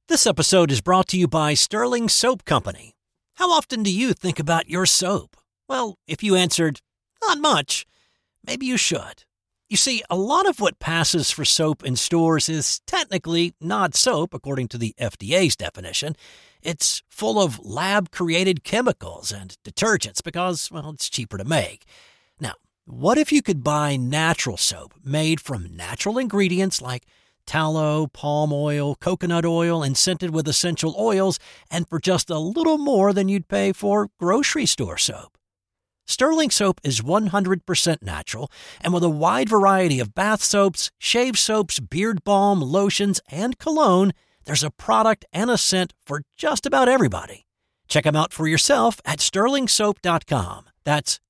This episode is brought to you by Sterling Soap Company. How often do you think about your soap? Well, if you answered, not much, maybe you should. You see, a lot of what passes for soap in stores is technically not soap, according to the FDA's definition. It's full of lab-created chemicals and detergents because, well, it's cheaper to make. Now, what if you could buy natural soap made from natural ingredients like tallow, palm oil, coconut oil, and scented with essential oils, and for just a little more than you'd pay for grocery store soap? Sterling Soap is 100% natural, and with a wide variety of bath soaps, shave soaps, beard balm, lotions, and cologne, there's a product and a scent for just about everybody. Check them out for yourself at sterlingsoap.com. That's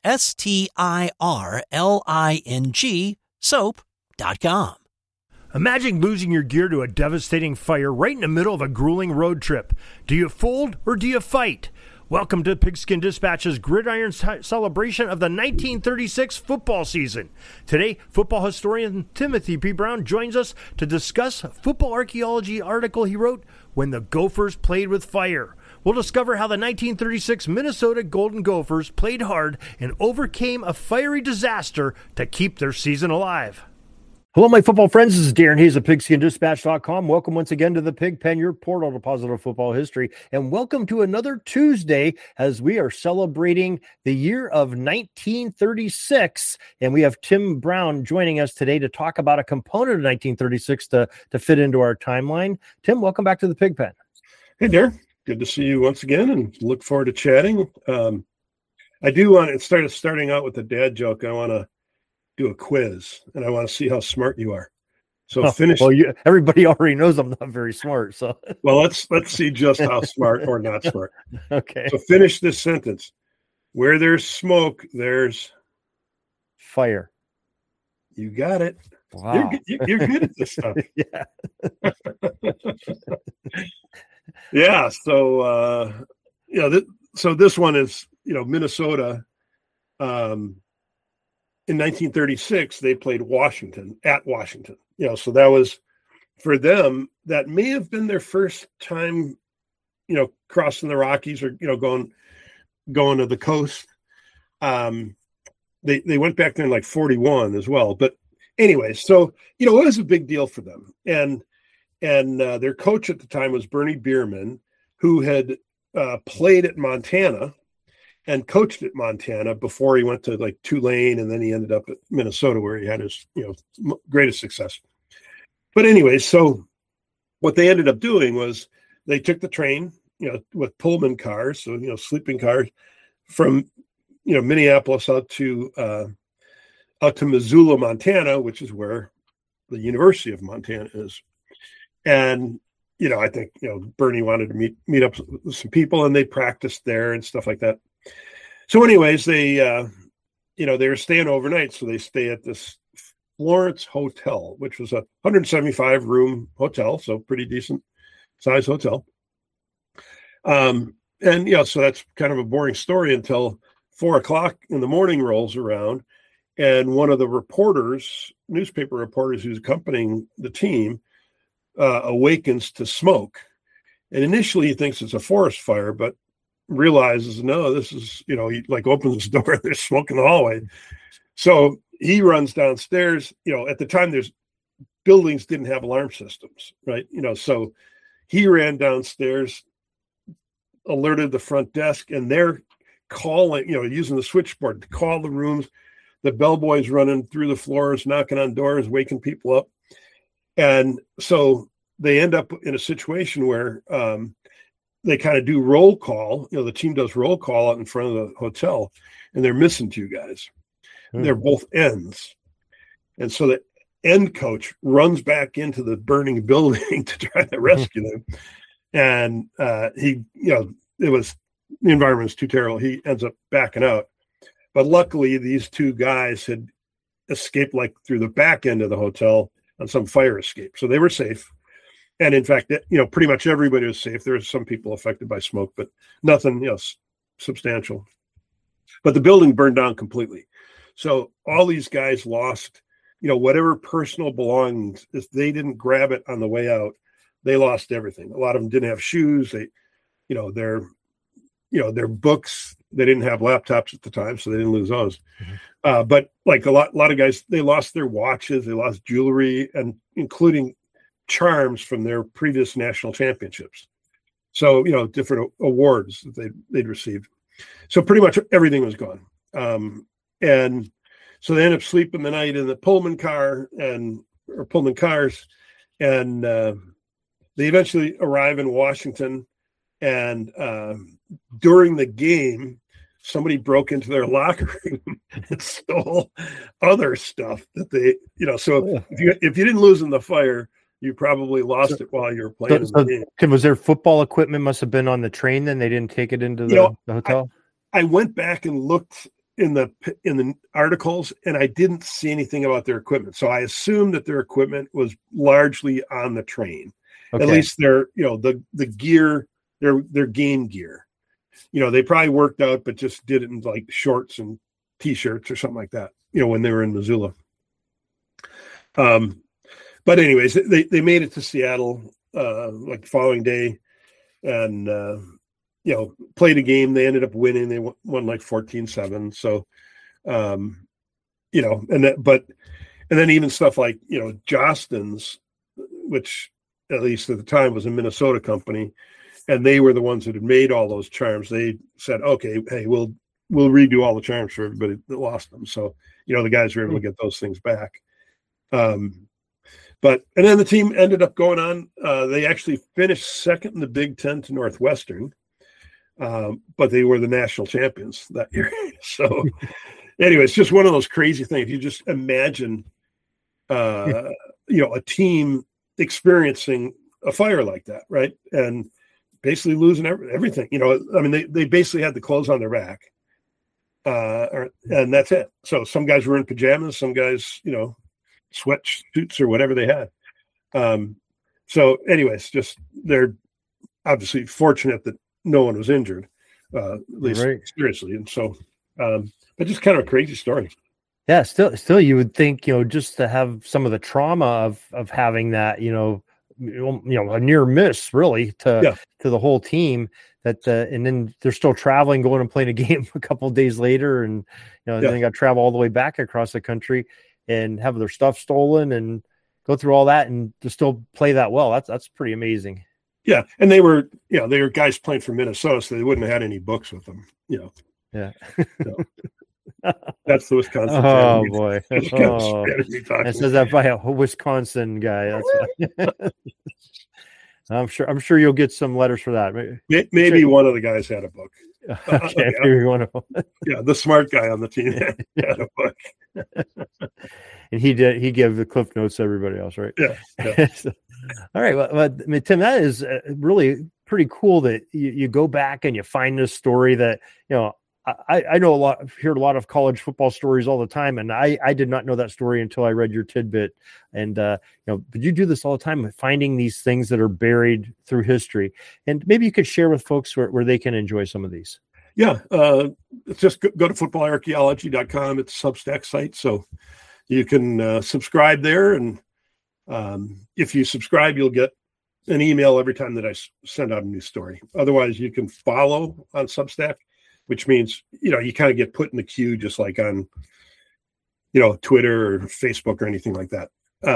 STIRLING soap.com. Imagine losing your gear to a devastating fire right in the middle of a grueling road trip. Do you fold or do you fight? Welcome to Pigskin Dispatch's Gridiron celebration of the 1936 football season. Today, football historian Timothy P. Brown joins us to discuss a football archaeology article he wrote, When the Gophers Played with Fire. We'll discover how the 1936 Minnesota Golden Gophers played hard and overcame a fiery disaster to keep their season alive. Hello, my football friends. This is Darren Hayes of PigskinDispatch.com. Welcome once again to the Pig Pen, your portal to positive football history. And welcome to another Tuesday as we are celebrating the year of 1936. And we have Tim Brown joining us today to talk about a component of 1936 to fit into our timeline. Tim, welcome back to the Pig Pen. Hey, Darren. Good to see you once again and look forward to chatting. I do want to starting out with a dad joke. I want to do a quiz, and I want to see how smart you are. So finish. Well, everybody already knows I'm not very smart. So well, let's see just how smart or not smart. Okay. So finish this sentence. Where there's smoke, there's fire. You got it. Wow. You're good at this stuff. Yeah. Yeah. So so this one is Minnesota. In 1936, they played Washington at Washington. So that was, for them, that may have been their first time, crossing the Rockies or, going to the coast. They went back there in like 41 as well. But anyway, so, it was a big deal for them. And their coach at the time was Bernie Bierman, who had played at Montana and coached at Montana before he went to like Tulane, and then he ended up at Minnesota where he had his greatest success. But anyway, so what they ended up doing was they took the train, with Pullman cars, so sleeping cars, from Minneapolis out to Missoula, Montana, which is where the University of Montana is. And I think Bernie wanted to meet up with some people, and they practiced there and stuff like that. So anyways, they were staying overnight. So they stay at this Florence Hotel, which was a 175 room hotel. So pretty decent size hotel. So that's kind of a boring story until 4:00 in the morning rolls around. And one of the newspaper reporters who's accompanying the team, awakens to smoke. And initially he thinks it's a forest fire, but realizes, no, this is, he like opens the door, there's smoke in the hallway. So he runs downstairs. At the time, buildings didn't have alarm systems, right? So he ran downstairs, alerted the front desk, and they're calling, using the switchboard to call the rooms. The bellboys running through the floors, knocking on doors, waking people up. And so they end up in a situation where they kind of do roll call. The team does roll call out in front of the hotel, and they're missing two guys. They're both ends. And so the end coach runs back into the burning building to try to rescue them. And the environment's too terrible. He ends up backing out. But luckily, these two guys had escaped like through the back end of the hotel on some fire escape. So they were safe. And in fact, pretty much everybody was safe. There were some people affected by smoke, but nothing, substantial. But the building burned down completely. So all these guys lost, whatever personal belongings. If they didn't grab it on the way out, they lost everything. A lot of them didn't have shoes. They, their books, they didn't have laptops at the time, so they didn't lose those. Mm-hmm. But like a lot of guys, they lost their watches, they lost jewelry, and including charms from their previous national championships. So, different awards that they'd received. So pretty much everything was gone. And so they ended up sleeping the night in the Pullman cars, and they eventually arrive in Washington. And during the game, somebody broke into their locker room and stole other stuff that they, so if you didn't lose in the fire, you probably lost it while you were playing in the game. Tim, was their football equipment must have been on the train then? They didn't take it into the hotel? I went back and looked in the articles, and I didn't see anything about their equipment. So I assumed that their equipment was largely on the train. Okay. At least their, the gear, their game gear. They probably worked out, but just did it in like shorts and T-shirts or something like that, when they were in Missoula. But anyways, they made it to Seattle like the following day, and played a game. They ended up winning. They won like 14-7. So, and then even stuff like Jostens, which at least at the time was a Minnesota company, and they were the ones that had made all those charms. They said, "Okay, hey, we'll redo all the charms for everybody that lost them." So the guys were able to get those things back. And then the team ended up going on. They actually finished second in the Big Ten to Northwestern, but they were the national champions that year. So, anyway, it's just one of those crazy things. You just imagine, a team experiencing a fire like that, right? And basically losing everything. They basically had the clothes on their back, and that's it. So some guys were in pajamas, some guys, sweatsuits or whatever they had. So anyways, just they're obviously fortunate that no one was injured, at least seriously. And so, but just kind of a crazy story. Yeah. Still you would think, just to have some of the trauma of having that, a near miss really to the whole team and then they're still traveling, going and playing a game a couple of days later. And, then they got to travel all the way back across the country and have their stuff stolen and go through all that and to still play that well. That's pretty amazing. Yeah. And they were guys playing for Minnesota, so they wouldn't have had any books with them, Yeah. So, that's the Wisconsin. Oh boy. It says that by a Wisconsin guy. That's I'm sure you'll get some letters for that. Maybe one of the guys had a book. Okay, maybe one of them. Yeah, the smart guy on the team had a book. And he gave the cliff notes to everybody else, right? Yeah. So, all right. Well, Tim, that is really pretty cool that you go back and you find this story that, I know hear a lot of college football stories all the time, and I did not know that story until I read your tidbit. And but you do this all the time, finding these things that are buried through history, and maybe you could share with folks where they can enjoy some of these. Yeah, just go to footballarchaeology.com. It's a Substack site, so you can subscribe there, and if you subscribe, you'll get an email every time that I send out a new story. Otherwise, you can follow on Substack, which means, you kind of get put in the queue just like on, Twitter or Facebook or anything like that.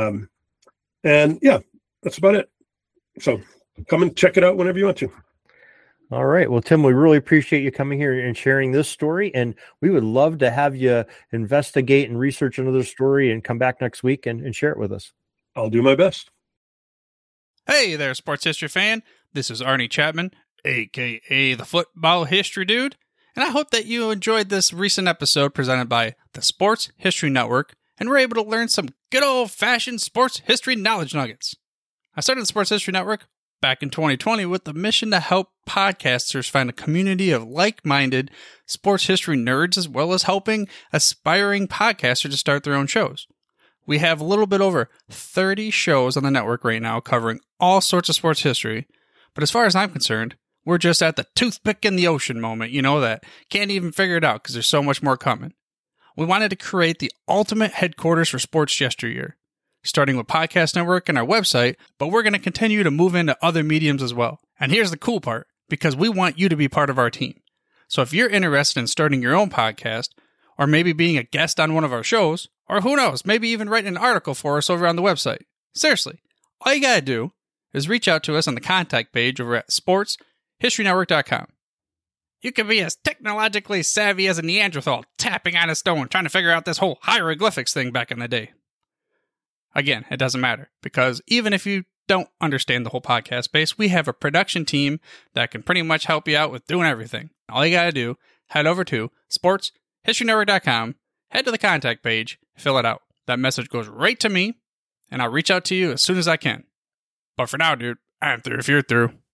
And yeah, that's about it. So come and check it out whenever you want to. All right. Well, Tim, we really appreciate you coming here and sharing this story. And we would love to have you investigate and research another story and come back next week and share it with us. I'll do my best. Hey there, sports history fan. This is Arnie Chapman, a.k.a. the Football History Dude. And I hope that you enjoyed this recent episode presented by the Sports History Network and were able to learn some good old-fashioned sports history knowledge nuggets. I started the Sports History Network back in 2020 with the mission to help podcasters find a community of like-minded sports history nerds, as well as helping aspiring podcasters to start their own shows. We have a little bit over 30 shows on the network right now covering all sorts of sports history, but as far as I'm concerned, we're just at the toothpick in the ocean moment, that can't even figure it out because there's so much more coming. We wanted to create the ultimate headquarters for sports yesteryear. starting with Podcast Network and our website, but we're going to continue to move into other mediums as well. And here's the cool part, because we want you to be part of our team. So if you're interested in starting your own podcast, or maybe being a guest on one of our shows, or who knows, maybe even writing an article for us over on the website. Seriously, all you got to do is reach out to us on the contact page over at sportshistorynetwork.com. You can be as technologically savvy as a Neanderthal tapping on a stone trying to figure out this whole hieroglyphics thing back in the day. Again, it doesn't matter, because even if you don't understand the whole podcast space, we have a production team that can pretty much help you out with doing everything. All you got to do, head over to sportshistorynetwork.com, head to the contact page, fill it out. That message goes right to me, and I'll reach out to you as soon as I can. But for now, dude, I'm through if you're through.